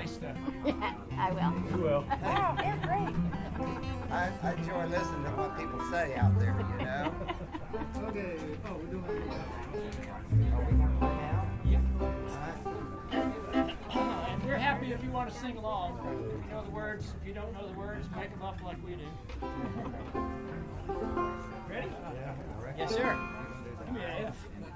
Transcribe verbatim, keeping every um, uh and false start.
say stuff. Yeah, I will. You will. Wow, they're great. I, I enjoy listening to what people say out there, you know. Okay. Oh, we're doing it. Are we going to play now? Yeah. All right. Uh, and we're happy if you want to sing along. If you know the words, if you don't know the words, make them up like we do. Ready? Yeah. Yes, sir. Give me an F.